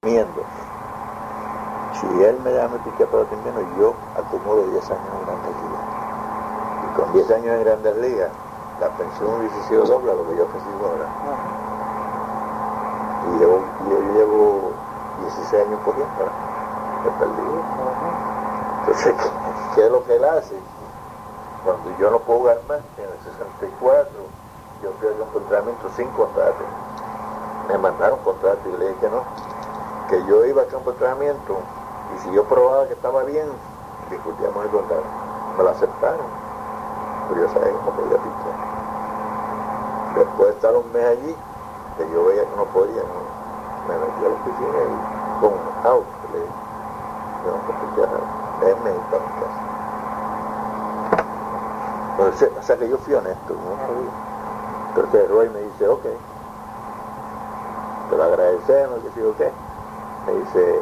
asumiendo. Si él me da mi pique pelota invierno, yo acumulo 10 años en Grandes Ligas. Y con 10 años en Grandes Ligas, la pensión hubiese sido doble a lo que yo recibo ahora. Y yo llevo 16 años corriendo, he perdido. Entonces, ¿qué es lo que él hace? Cuando yo no puedo jugar más, en el 64, yo fui a un entrenamiento sin contrato. Me mandaron contrato y le dije que no, que yo iba a campo de entrenamiento y si yo probaba que estaba bien, discutíamos el contrato. Me lo aceptaron, pero yo sabía que no podía pichar. Después de estar un mes allí, que yo veía que no podía, ¿no? Me metí a la oficina y con out, le dije, yo no puedo pichar nada, déjenme ir para mi casa. Entonces, o sea que yo fui honesto, no sabía. Entonces Roy me dice, ok, te lo agradecemos, que sí, ok. Me dice,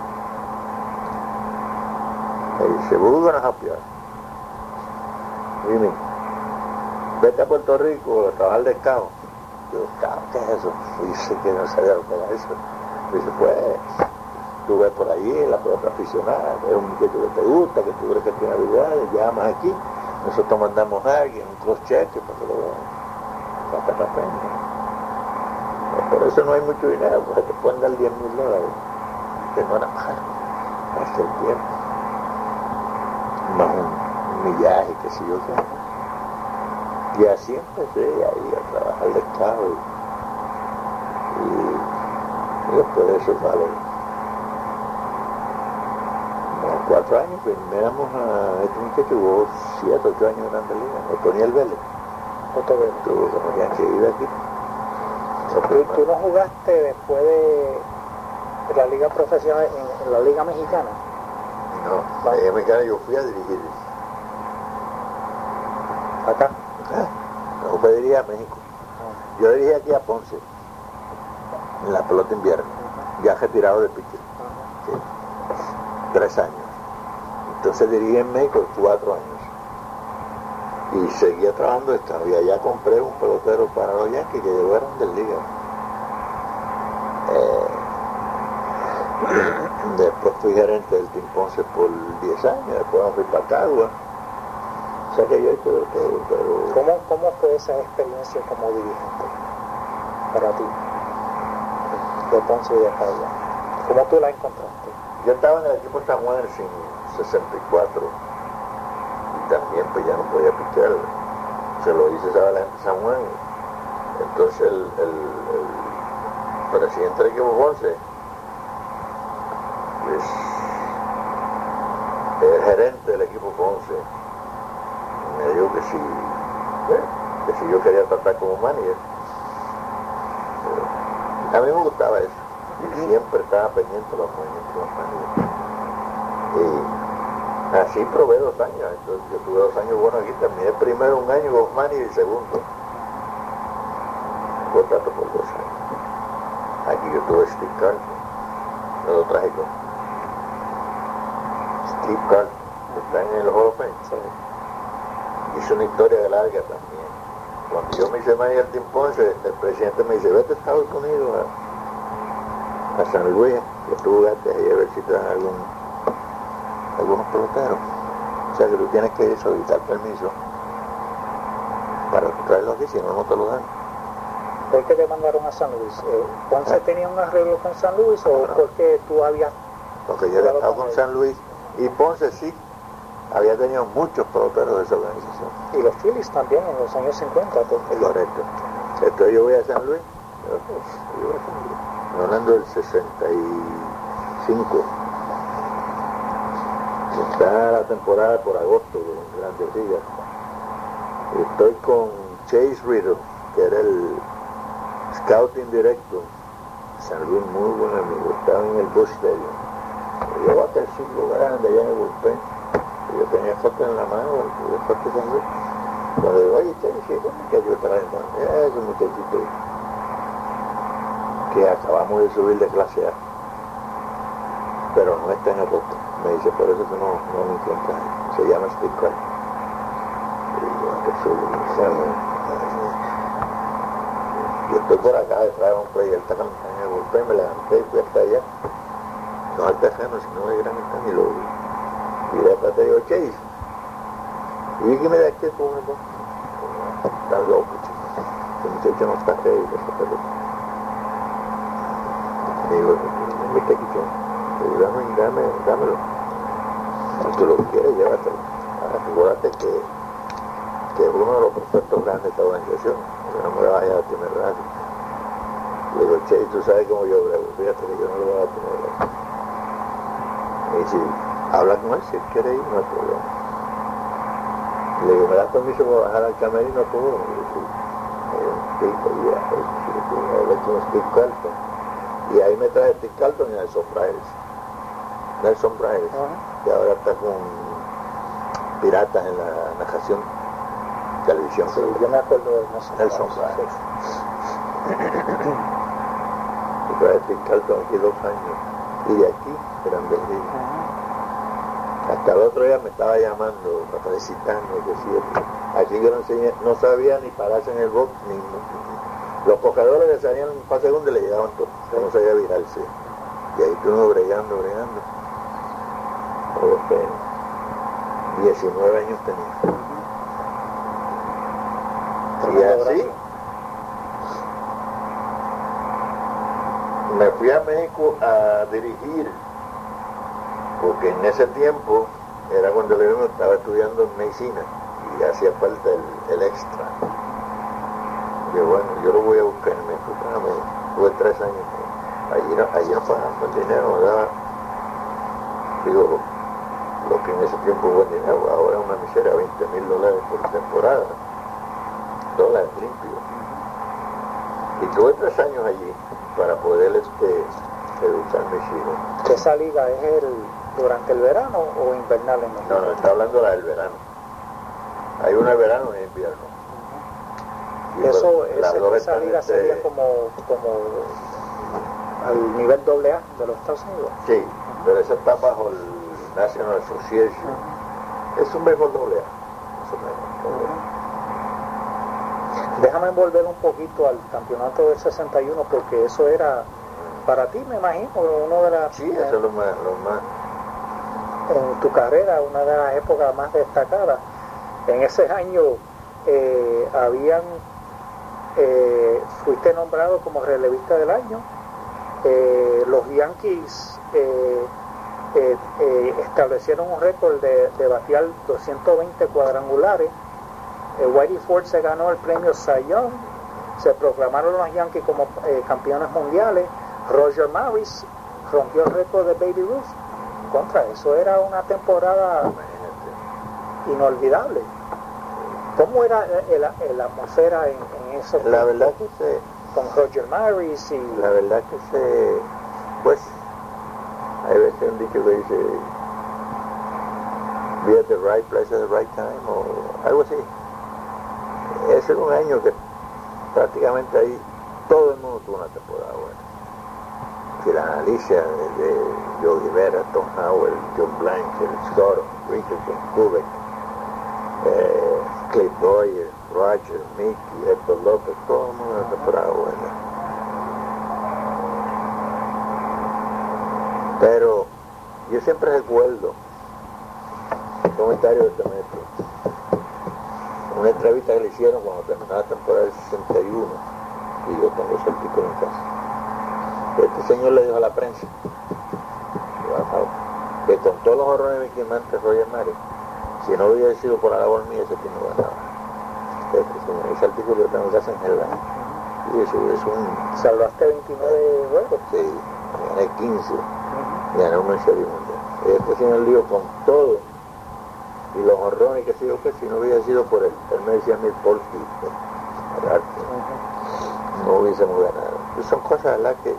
we're gonna help you. Dime, vete a Puerto Rico a trabajar de scout. Yo, ¿qué es eso? Y dice que no sabía lo que era eso. Dice, pues, tú ves por ahí la pelota aficionada, es un muchacho que te gusta, que tú crees que tiene habilidades, llamas aquí, nosotros mandamos a alguien, un cross-check para que lo vean. Saca la pena. Por eso no hay mucho dinero, porque te pueden dar $10,000, que no era malo, hace el tiempo. Más un millaje, que si yo qué. Y así empecé ahí a trabajar de esclavo y después de eso vale como 4 años, pues miramos a este muchacho que hubo 7, 8 años en Grandes Ligas, Otoniel Vélez. Tuvo como ya que vive aquí. ¿Tú no jugaste después de la liga profesional en la liga mexicana? No, la liga mexicana yo fui a dirigir. ¿Acá? No fue dirigir a México. Yo dirigí aquí a Ponce, en la pelota invierno, ya retirado de pitcher. Sí. 3 años. Entonces dirigí en México 4 años. Y seguía trabajando esta. Y allá compré un pelotero para los Yankees que llegó a Grandes Ligas. Después fui gerente del Team Ponce por 10 años, después fui para Cagua. O sea que yo he hecho de todo, pero... ¿Cómo fue esa experiencia como dirigente para ti? De Ponce y de Cagua. ¿Cómo tú la encontraste? Yo estaba en el equipo San Juan en el 64 y también pues ya no podía pichar. Se lo hice saber a la gente de San Juan. Entonces el presidente del equipo Ponce, pues el gerente del equipo Ponce me dijo que si yo quería tratar como manager. A mí me gustaba eso. Y siempre estaba pendiente de los movimientos de los managers. Y así probé 2 años. Entonces yo tuve 2 años buenos aquí. Terminé primero 1 año como manager y segundo contrato por 2 años. Aquí yo tuve Steve Carlton. Me lo traje con Steve Carlton, que está en el Hall of Fame. Hizo una historia larga también. Cuando yo me hice manager de Ponce, el presidente me dice, vete a Estados Unidos a San Luis, que tú jugaste ahí a ver si te dan algunos peloteros. O sea que tú tienes que solicitar permiso para traerlos aquí, si no, no te lo dan. ¿Por qué te mandaron a San Luis? ¿Ponce tenía un arreglo con San Luis o no, porque tú habías... Porque yo había estado con San Luis y Ponce sí había tenido muchos peloteros de esa organización. Y los Phillies también en los años 50. Correcto. Entonces yo voy a San Luis, hablando del 65. Está la temporada por agosto de Grandes Ligas. Estoy con Chase Riddle, que era el scouting directo. San Luis, muy buen amigo, estaba en el Busch Stadium. Yo bate el 5 grande allá en el bullpen. Yo tenía foto en la mano, de foto con Luis. Cuando digo, oye, Chase, ¿qué muchacho trae? Es un muchachito que acabamos de subir de clase A, pero no está en agosto. Me dice, por eso que no me encuentras. Se llama Steve Carlton. Y yo estoy por acá detrás de un play, él está en el bullpen, me levanté y fui hasta allá. americano, sino de Gran Bretaña, y lo vi. Y de repente digo, Chase, y vi que me da que tú, está loco, chico. El muchacho no está ready de esa pelota. Y digo, ¿dónde está aquí, chico? Le digo, dámelo. Si tú lo quieres, llévatelo. Ahora, acuérdate que es uno de los prospectos grandes de esta organización. No me vaya a tener radio. Le digo, Che, tú sabes cómo yo brego, fíjate que yo no lo voy a tener radio. Me dice, habla con él, si él quiere ir, no hay problema. Le digo, ¿me das permiso para bajar al camerino todo? Y dice, hay un tipo, y le echo un Steve Carlton. Y ahí me traje Steve Carlton y Nelson Bryce, que ahora está con Piratas en la narración televisión. Sí, yo me acuerdo de Nelson Bryce. Y traje Steve Carlton aquí 2 años. Y de aquí, Grandes Ligas. Hasta el otro día me estaba llamando, felicitando, que sí, aquí yo no sabía ni pararse en el box, ni los cogedores que salían para segunda le llegaban todos, no sabía virarse. Y ahí estuvimos bregando. Por los 19 años tenía. Y así me fui a México a dirigir, porque en ese tiempo era cuando León estaba estudiando medicina y hacía falta el extra. Y bueno, yo lo voy a buscar en México. Tuve 3 años. Allí no pagaban el dinero, no daba. Digo, lo que en ese tiempo fue dinero, ahora una miseria, $20,000 por temporada. Dólares limpios. Y tuve 3 años allí para poder educar a mis hijos. ¿Esa liga es durante el verano o invernal en México? No, está hablando la del verano. Hay una de verano y invierno. Y esa liga sería como al nivel AA de los Estados Unidos. Sí, pero esa está bajo el National Association. Es un mejor AA. Déjame volver un poquito al campeonato del 61, porque eso era, para ti me imagino, uno de las... Sí, eso es lo más... En tu carrera, una de las épocas más destacadas. En ese año fuiste nombrado como relevista del año. Los Yankees establecieron un récord de batear 220 cuadrangulares. Whitey Ford se ganó el premio Cy Young. Se proclamaron los Yankees como campeones mundiales. Roger Maris rompió el récord de Baby Ruth. Contra eso era una temporada inolvidable. ¿Cómo era la atmósfera en eso? La verdad que con Roger Maris y... La verdad que pues hay veces un dicho que dice be at the right place at the right time o algo así. Ese era un año que prácticamente ahí todo el mundo tuvo una temporada buena. Que la Alicia de Joe Rivera, Tom Howell, John Blanchard, Scott, Richardson, Kubek, Clay Boyer, Roger, Mickey, Héctor López, todo el mundo una temporada buena. Pero yo siempre recuerdo el comentario de Demetrio, una entrevista que le hicieron cuando terminaba la temporada del 61, y yo tengo ese artículo en casa. Este señor le dijo a la prensa que con todos los horrores de Mickey Mantle, Roger Maris, si no hubiera sido por la labor mía, ese tiene ganaba. Ese artículo yo tengo en casa en general. Y eso es un... ¿Salvaste 29 juegos? Sí, gané 15. Gané una serie mundial. Este señor le dijo con todo y los horrores que se dio, que si no hubiera sido por él me decía mi Polsky, no hubiésemos ganado. Pues son cosas, ¿verdad?, que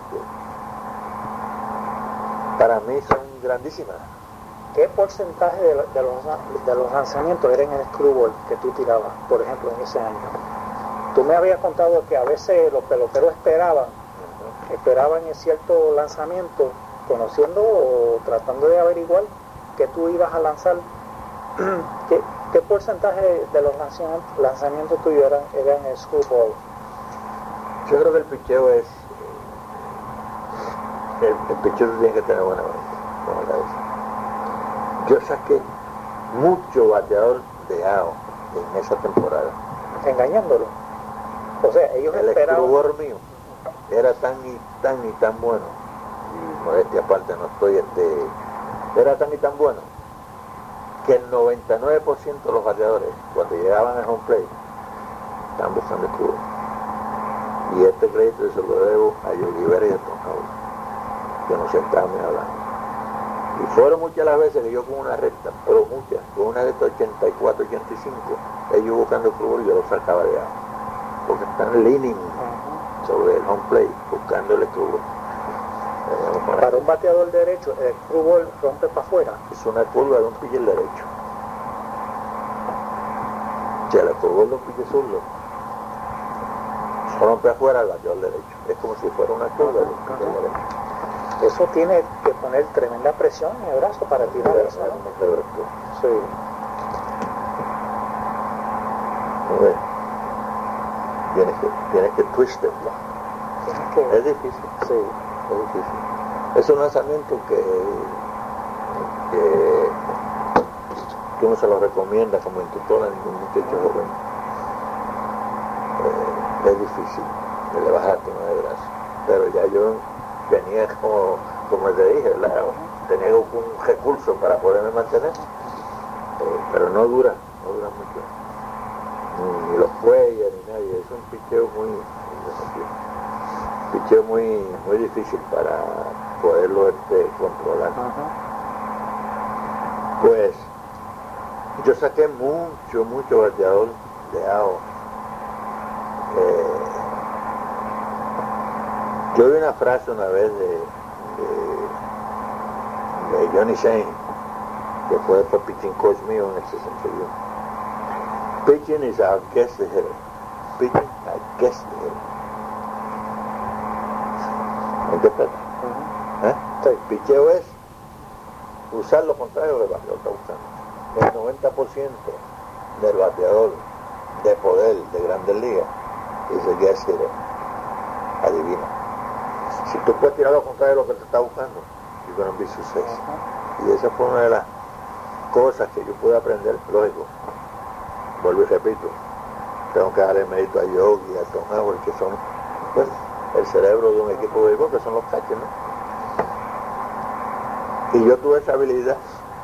para mí son grandísimas. ¿Qué porcentaje de los lanzamientos era en el screwball que tú tirabas, por ejemplo, en ese año? Tú me habías contado que a veces los peloteros esperaban en cierto lanzamiento, conociendo o tratando de averiguar que tú ibas a lanzar. ¿Qué porcentaje de los lanzamientos tuyos eran el screwball? Yo creo que el picheo es... El picheo tiene que tener buena mente. no era eso. Yo saqué mucho bateador de AO en esa temporada. Engañándolo. O sea, ellos El esperaban. escribor mío era tan bueno, y modestia aparte no estoy, era tan y tan bueno, que el 99% de los bateadores, cuando llegaban al home plate, estaban buscando escribor. Y este crédito se lo debo a Yogi Berra y a Tom Howard, que nos sentábamos hablando. Y fueron muchas las veces que yo con una recta, pero muchas, con una recta 84, 85, ellos buscando escribor y yo lo sacaba de agua. Porque están leaning sobre el home plate, buscando el escribor. Para un bateador derecho, el screwball rompe para afuera. Es una curva de un pitcher derecho. Si el screwball de un pitcher zurdo se rompe afuera el bateador derecho. Es como si fuera una curva de un pitcher derecho. Eso tiene que poner tremenda presión en el brazo para tirar eso, ¿no? Sí. Tienes que twisted. Es difícil. Sí. Es difícil. Es un lanzamiento que uno se lo recomienda como instructor a ningún muchacho joven. Es difícil de le bajarte una de brazo. Pero ya yo tenía como te dije, tenía un recurso para poderme mantener. Pero no dura mucho. Ni los cuellos ni nadie. Es un picheo muy difícil para poderlo controlar. Pues yo saqué mucho bateador de AO. Yo vi una frase una vez de Johnny Shane, que fue después pitching coach mío en el 61. Pitching is our guess the hitter. Pitching against the hitter. ¿Interpreta? Sí. Picheo es usar lo contrario del bateador está buscando. El 90% del bateador de poder de Grandes Ligas es el guess hitter. Adivina. Si tú puedes tirar lo contrario de lo que te está buscando, you're going to be success. Y esa fue una de las cosas que yo pude aprender, lógico. Vuelvo y repito, tengo que darle mérito a Yogi y a Tom Howard, que son pues el cerebro de un equipo de béisbol, que son los catchers, ¿no? Y yo tuve esa habilidad,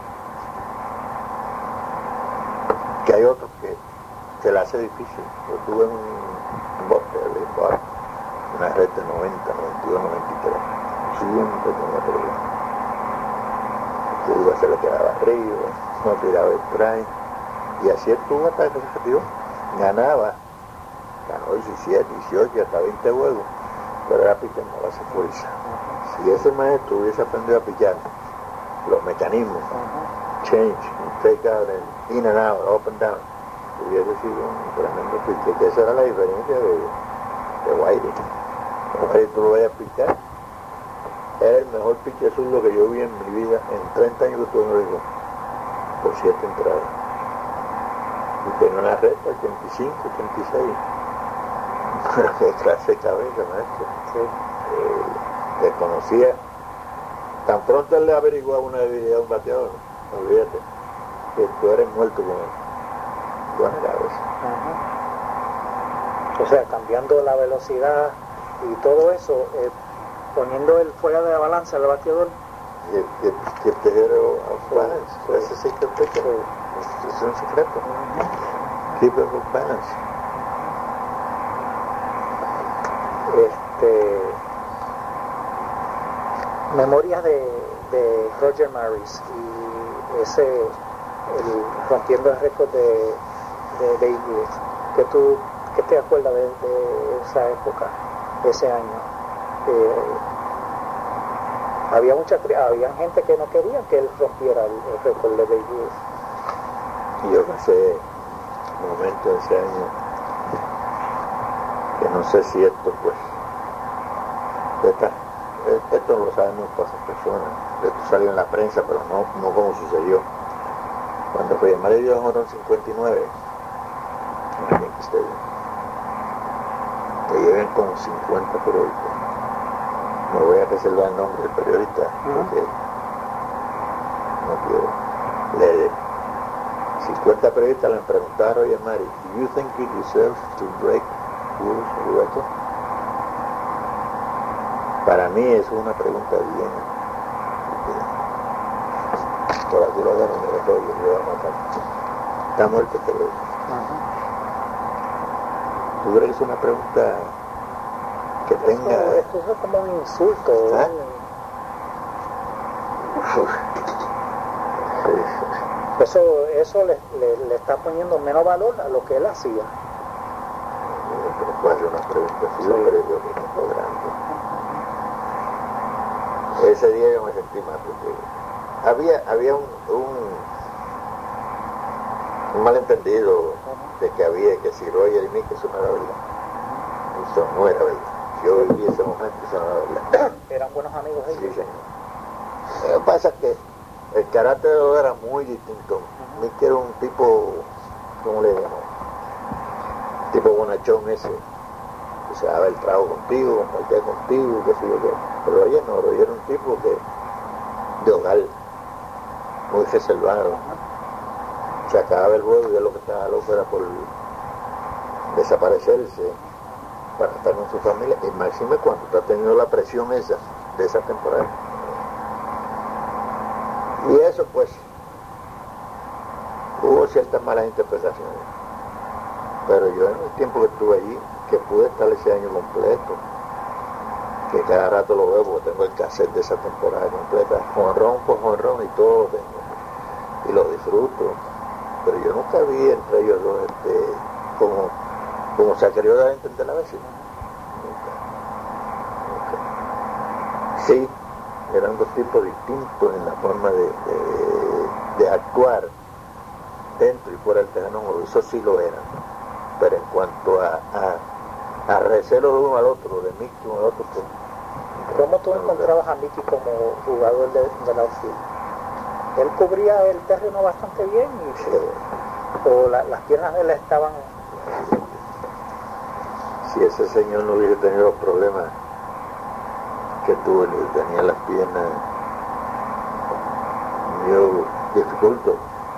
que hay otros que se la hace difícil. Yo tuve un bote de béisbol, una red de 90, 92, 93. Siempre tenía problemas. Se le quedaba arriba, no tiraba el strike. Y así estuvo hasta que se retiró. Ganó 17, 18 y hasta 20 juegos. Pero era pitcher, no hace fuerza. Si ese maestro hubiese aprendido a pichar los mecanismos, change, take out, in and out, up and down, hubiese sido un tremendo pitcher. Que esa era la diferencia de Whitey. Whitey tú lo vayas a pichar. Era el mejor pitcher zurdo que yo vi en mi vida en 30 años que estuve en Oregón, por 7 entradas. Y tenía una recta 85, 86. Pero qué clase de cabeza, maestro. Sí. Desconocía. Tan pronto él le averiguaba una debilidad a un bateador, olvídate, que tú eres muerto con él. Buena cabeza. O sea, cambiando la velocidad y todo eso, poniendo el fuera de la balanza del bateador. Que te quiero balance. Ese sí que te quiero. Es un secreto. Keep it with balance. Memorias de Roger Maris y rompiendo el récord de Babe Ruth. ¿Qué te acuerdas de esa época, de ese año? Había gente que no quería que él rompiera el récord de Babe Ruth. Y yo pasé un momento ese año que no sé si esto pues esto no lo saben muy pocas personas. Esto salió en la prensa, pero no como sucedió. Cuando fue llamar dio en Jorón 59 en el Yankee Stadium, te lleven como 50 periodistas. Me voy a reservar el nombre del periodista porque no quiero. 50 periodistas le preguntaron a Roger Maris, ¿Do you think you deserve to break rules or record? Para mí eso es una pregunta bien. Por aquí lo agarran de Roger, lo va a matar. Está muerto este loco. ¿Tú crees que es una pregunta que tenga... Esto es como un insulto. ¿Ah? Eso le está poniendo menos valor a lo que él hacía. Pero fue una pregunta así, yo creo que fue grande. Ese día yo me sentí mal porque había un malentendido de que si Roger y Mickey eso no era verdad. Eso no era verdad. Yo viví ese momento, eso no era verdad. Eran buenos amigos ellos. Sí, señor. Lo que pasa es que el carácter de los dos era muy distinto. Mickey era un tipo, ¿cómo le llamo? Tipo bonachón ese. O sea, daba el trago contigo, compartía contigo, qué sé yo qué. Pero Roger no, Roger era un tipo de hogar, muy reservado. Se acababa el juego y de lo que estaba loco era por desaparecerse para estar con su familia, y máxime cuando está teniendo la presión esa de esa temporada. Y eso pues hubo ciertas malas interpretaciones, pero yo en el tiempo que estuve allí, que pude estar ese año completo, que cada rato lo veo porque tengo el cassette de esa temporada completa, jonrón por jonrón y todo lo tengo, y lo disfruto, pero yo nunca vi entre ellos dos como se ha querido dar a entender la vecina. Nunca. Sí, eran dos tipos distintos en la forma de actuar dentro y fuera del terreno, eso sí lo eran, pero en cuanto a recelo de uno al otro, de Mickey uno al otro, pues, ¿cómo tú encontrabas a Mickey como jugador de la outfield? Él cubría el terreno bastante bien y o las piernas de él estaban... Si ese señor no hubiese tenido los problemas que tuvo, tenía las piernas medio dificulto,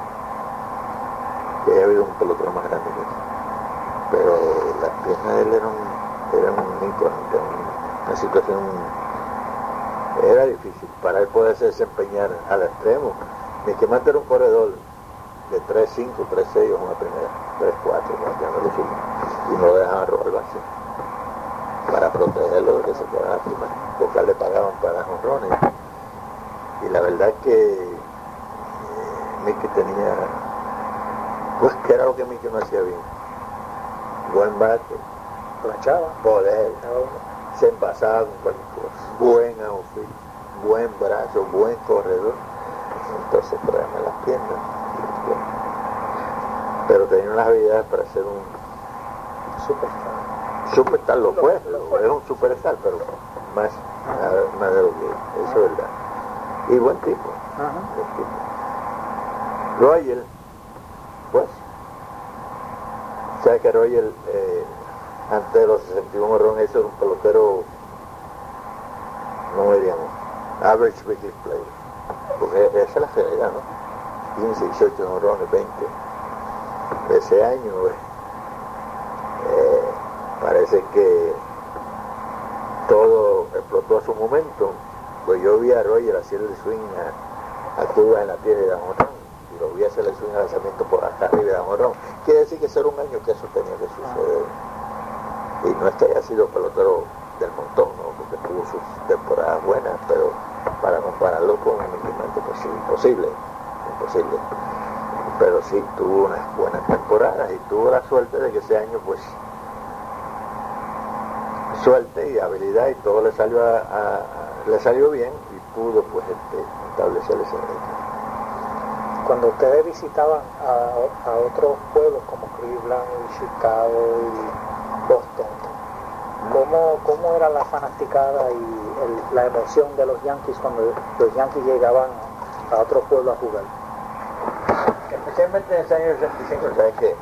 que haya habido un pelotero más grande que él. Pero las piernas de él eran un incógnito, una situación, era difícil para él poderse desempeñar al extremo. Mickey Mantle era un corredor de 3-5, 3-6 o una primera, 3-4, y no lo dejaban robar base para protegerlo de que se quedara primero, porque le pagaban para jonrones. Y la verdad es que Mickey tenía, pues que era lo que Mickey no hacía bien: buen bate, planchaba, poder, se envasaba con cualquier cosa, buen outfield, buen brazo, buen corredor. Entonces el problema de las piernas, pero tenía unas habilidades para ser un superstar, lo fue, era un superstar, pero más de lo que eso es verdad. Y buen tipo, buen tipo. Roger, pues, sabes que Roger antes de los 61 honrones, eso era un pelotero, no diríamos, average weekly player, porque esa es la realidad, ¿no? 15, 18 honrones, 20. De ese año, parece que todo explotó a su momento. Pues yo vi a Roger hacerle swing a Cuba en la tierra de honrón, y lo vi hacerle swing a lanzamiento por acá arriba de honrón. Quiere decir que ese era un año que eso tenía que suceder. Y no es que haya sido pelotero del montón, ¿no? Porque tuvo sus temporadas buenas, pero para compararlo con Mickey Mantle, pues sí, imposible. Pero sí tuvo unas buenas temporadas y tuvo la suerte de que ese año, pues, suerte y habilidad y todo le salió bien, y pudo, pues, establecer ese récord. Cuando ustedes visitaban a otros pueblos como Cleveland y Chicago y Boston, ¿cómo era la fanaticada y la emoción de los Yankees cuando los Yankees llegaban a otro pueblo a jugar? Especialmente en ese año 65, ¿sabes qué?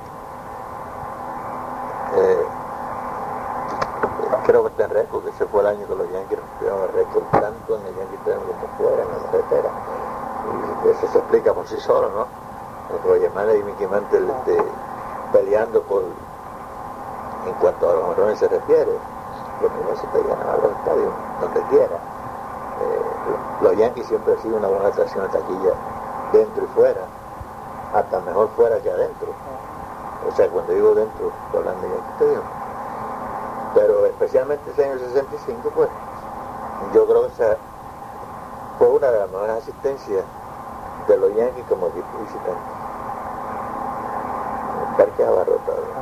Creo que está en récord, que ese fue el año que los Yankees rompieron el récord tanto en el Yankee Stadium como fuera, en la carretera. Y eso se sí solo, ¿no? Roger Maris y Mickey Mantle peleando en cuanto a los honrones se refiere. Los mismos se te llenan a los estadios, donde quiera. Los Yankees siempre han sido una buena atracción de taquilla dentro y fuera, hasta mejor fuera que adentro. O sea, cuando digo dentro, estoy hablando de Yankee Stadium. Pero especialmente ese año 65, pues, yo creo que esa fue una de las mejores asistencias de los Yankees como equipo visitante. El parque abarrotado.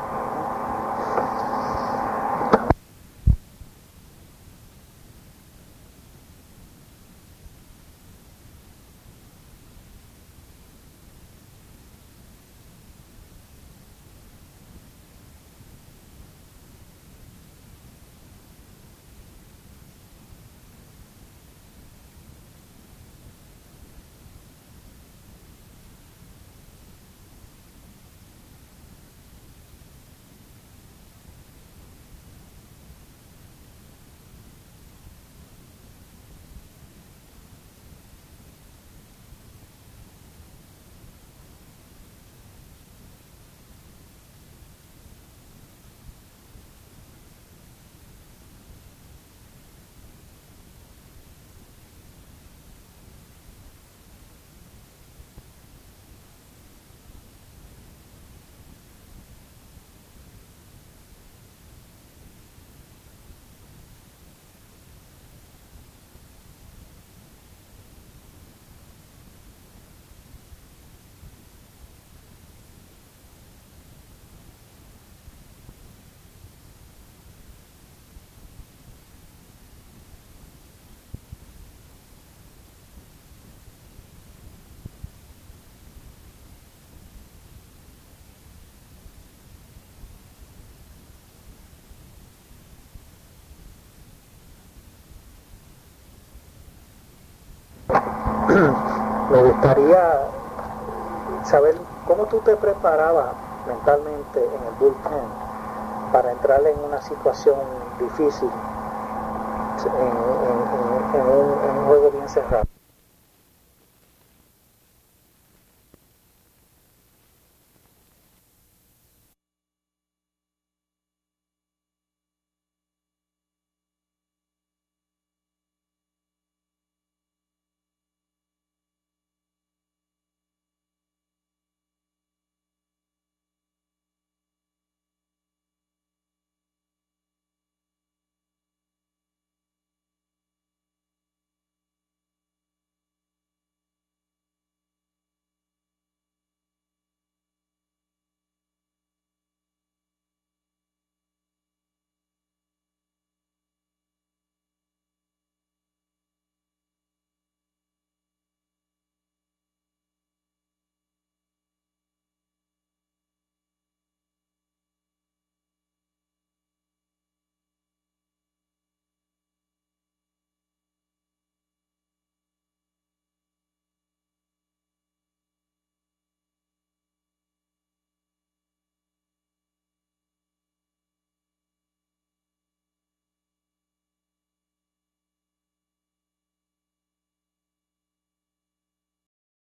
Me gustaría saber cómo tú te preparabas mentalmente en el bullpen para entrar en una situación difícil, en un juego bien cerrado.